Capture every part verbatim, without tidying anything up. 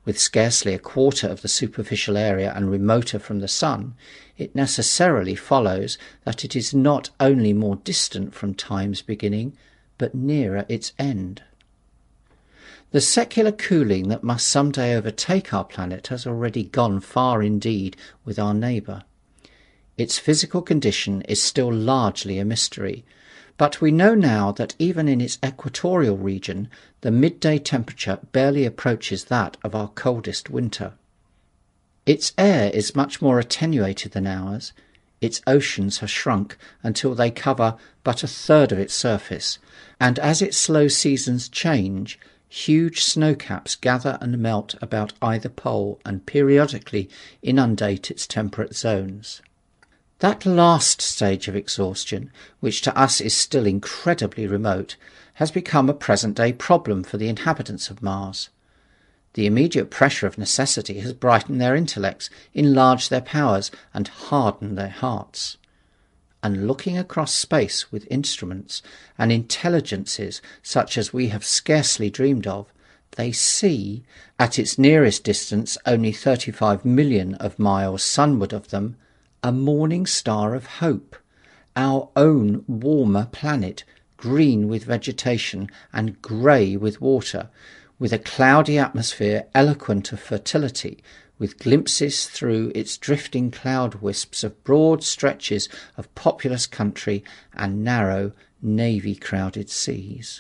with scarcely a quarter of the superficial area and remoter from the sun, it necessarily follows that it is not only more distant from time's beginning, but nearer its end. The secular cooling that must some day overtake our planet has already gone far indeed with our neighbour. Its physical condition is still largely a mystery, but we know now that even in its equatorial region, the midday temperature barely approaches that of our coldest winter. Its air is much more attenuated than ours. Its oceans have shrunk until they cover but a third of its surface, and as its slow seasons change, huge snowcaps gather and melt about either pole and periodically inundate its temperate zones. That last stage of exhaustion, which to us is still incredibly remote, has become a present-day problem for the inhabitants of Mars. The immediate pressure of necessity has brightened their intellects, enlarged their powers, and hardened their hearts. And looking across space with instruments and intelligences such as we have scarcely dreamed of, they see, at its nearest distance only thirty-five million of miles sunward of them, a morning star of hope, our own warmer planet, green with vegetation and grey with water, with a cloudy atmosphere eloquent of fertility, with glimpses through its drifting cloud wisps of broad stretches of populous country and narrow, navy-crowded seas.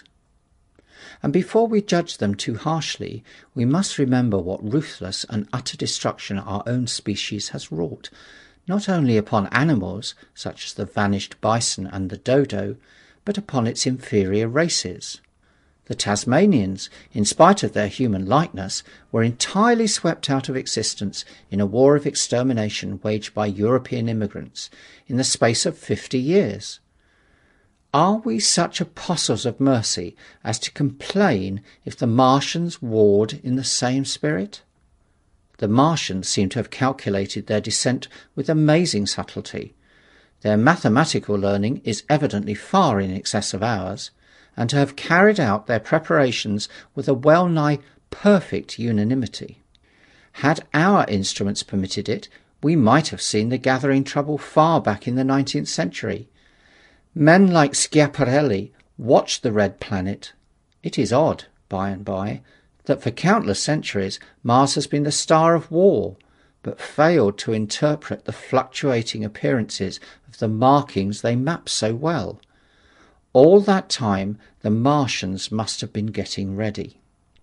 And before we judge them too harshly, we must remember what ruthless and utter destruction our own species has wrought, not only upon animals, such as the vanished bison and the dodo, but upon its inferior races. The Tasmanians, in spite of their human likeness, were entirely swept out of existence in a war of extermination waged by European immigrants in the space of fifty years. Are we such apostles of mercy as to complain if the Martians warred in the same spirit? The Martians seem to have calculated their descent with amazing subtlety. Their mathematical learning is evidently far in excess of ours, and to have carried out their preparations with a well-nigh perfect unanimity. Had our instruments permitted it, we might have seen the gathering trouble far back in the nineteenth century. Men like Schiaparelli watched the red planet. It is odd, by and by, that for countless centuries Mars has been the star of war, but failed to interpret the fluctuating appearances of the markings they map so well. All that time the Martians must have been getting ready.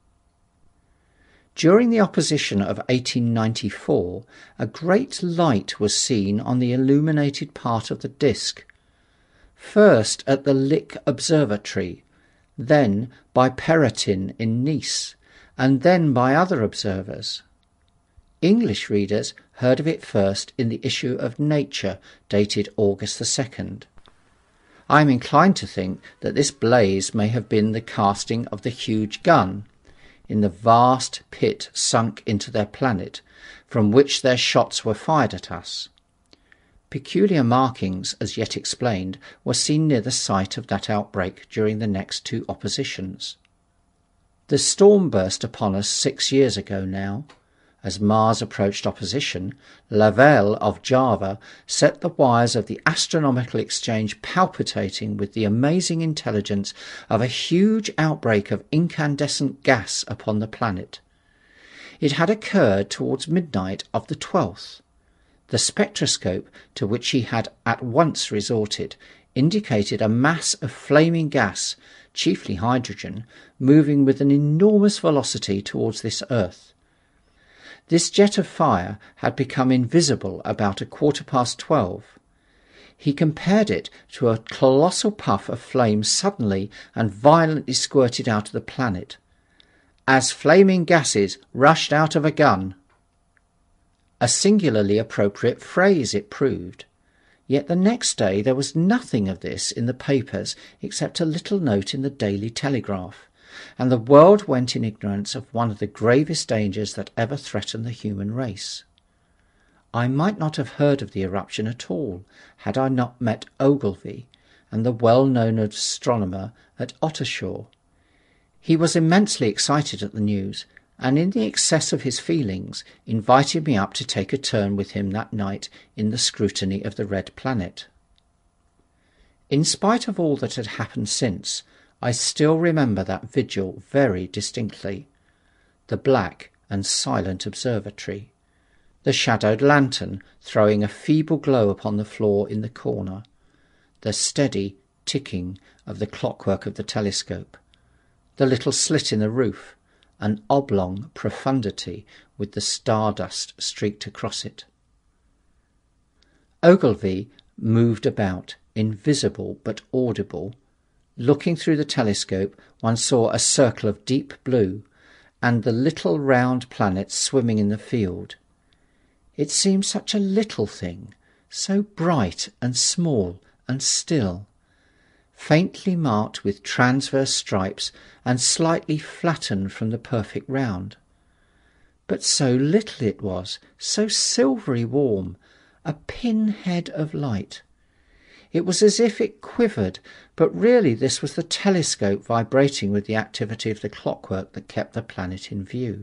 During the opposition of eighteen ninety-four, a great light was seen on the illuminated part of the disk. First at the Lick Observatory, then by Perrotin in Nice, and then by other observers. English readers heard of it first in the issue of Nature, dated August the second. I am inclined to think that this blaze may have been the casting of the huge gun, in the vast pit sunk into their planet, from which their shots were fired at us. Peculiar markings, as yet explained, were seen near the site of that outbreak during the next two oppositions. The storm burst upon us six years ago now. As Mars approached opposition, Lavelle of Java set the wires of the astronomical exchange palpitating with the amazing intelligence of a huge outbreak of incandescent gas upon the planet. It had occurred towards midnight of the twelfth. The spectroscope, to which he had at once resorted, indicated a mass of flaming gas, chiefly hydrogen, moving with an enormous velocity towards this earth. This jet of fire had become invisible about a quarter past twelve. He compared it to a colossal puff of flame suddenly and violently squirted out of the planet, as flaming gases rushed out of a gun. A singularly appropriate phrase it proved. Yet the next day there was nothing of this in the papers except a little note in the Daily Telegraph, and the world went in ignorance of one of the gravest dangers that ever threatened the human race. I might not have heard of the eruption at all had I not met Ogilvy and the well-known astronomer at Ottershaw. He was immensely excited at the news, and in the excess of his feelings invited me up to take a turn with him that night in the scrutiny of the red planet. In spite of all that had happened since, I still remember that vigil very distinctly. The black and silent observatory, the shadowed lantern throwing a feeble glow upon the floor in the corner, the steady ticking of the clockwork of the telescope, the little slit in the roof, an oblong profundity with the stardust streaked across it. Ogilvy moved about, invisible but audible. Looking through the telescope, one saw a circle of deep blue, and the little round planets swimming in the field. It seemed such a little thing, so bright and small and still, faintly marked with transverse stripes and slightly flattened from the perfect round. But so little it was, so silvery warm, a pinhead of light. It was as if it quivered, but really this was the telescope vibrating with the activity of the clockwork that kept the planet in view.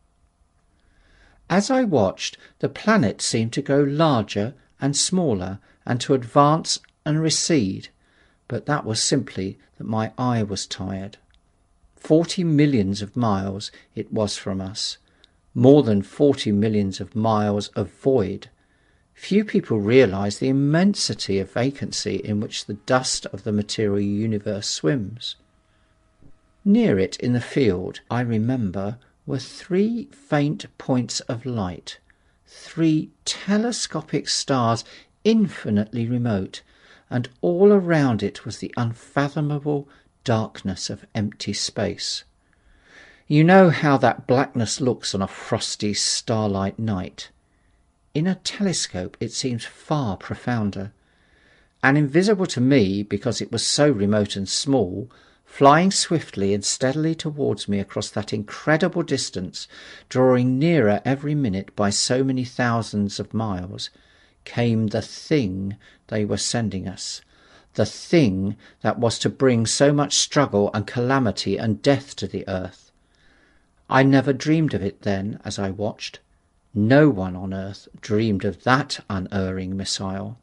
As I watched, the planet seemed to grow larger and smaller and to advance and recede, but that was simply that my eye was tired. Forty millions of miles it was from us, more than forty millions of miles of void. Few people realise the immensity of vacancy in which the dust of the material universe swims. Near it in the field, I remember, were three faint points of light, three telescopic stars infinitely remote, and all around it was the unfathomable darkness of empty space. You know how that blackness looks on a frosty starlight night. In a telescope it seems far profounder, and invisible to me because it was so remote and small, flying swiftly and steadily towards me across that incredible distance, drawing nearer every minute by so many thousands of miles, came the thing they were sending us, the thing that was to bring so much struggle and calamity and death to the earth. I never dreamed of it then as I watched. No one on earth dreamed of that unerring missile.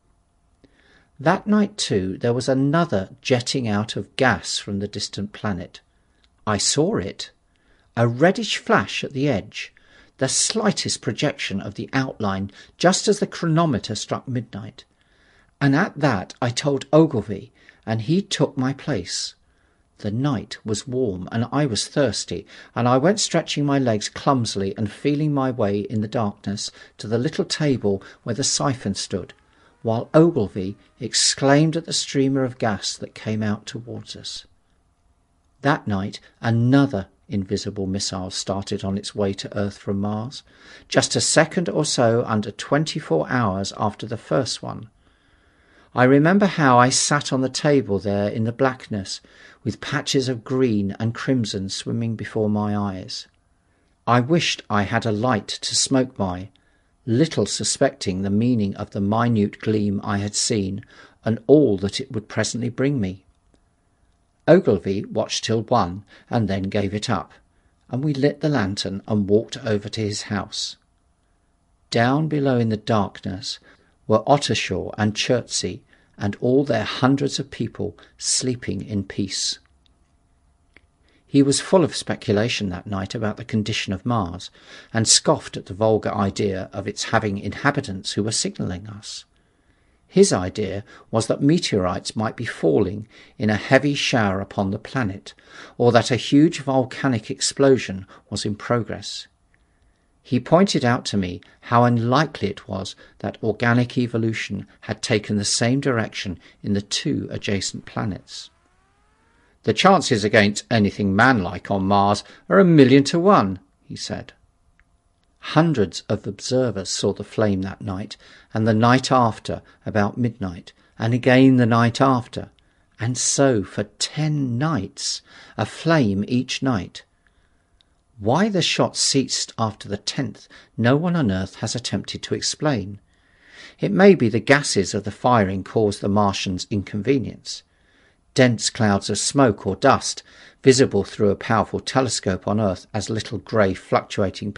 That night, too, there was another jetting out of gas from the distant planet. I saw it. A reddish flash at the edge, the slightest projection of the outline just as the chronometer struck midnight. And at that I told Ogilvy, and he took my place. The night was warm, and I was thirsty, and I went stretching my legs clumsily and feeling my way in the darkness to the little table where the siphon stood, while Ogilvy exclaimed at the streamer of gas that came out towards us. That night another invisible missile started on its way to Earth from Mars, just a second or so under twenty-four hours after the first one. I remember how I sat on the table there in the blackness, with patches of green and crimson swimming before my eyes. I wished I had a light to smoke by, little suspecting the meaning of the minute gleam I had seen, and all that it would presently bring me. Ogilvy watched till one, and then gave it up, and we lit the lantern and walked over to his house. Down below in the darkness were Ottershaw and Chertsey, and all their hundreds of people sleeping in peace. He was full of speculation that night about the condition of Mars, and scoffed at the vulgar idea of its having inhabitants who were signalling us. His idea was that meteorites might be falling in a heavy shower upon the planet, or that a huge volcanic explosion was in progress. He pointed out to me how unlikely it was that organic evolution had taken the same direction in the two adjacent planets. "The chances against anything man-like on Mars are a million to one," he said. Hundreds of observers saw the flame that night, and the night after, about midnight, and again the night after, and so for ten nights, a flame each night. Why the shot ceased after the tenth, no one on earth has attempted to explain. It may be the gases of the firing caused the Martians inconvenience. dense clouds of smoke or dust, visible through a powerful telescope on Earth as little grey fluctuating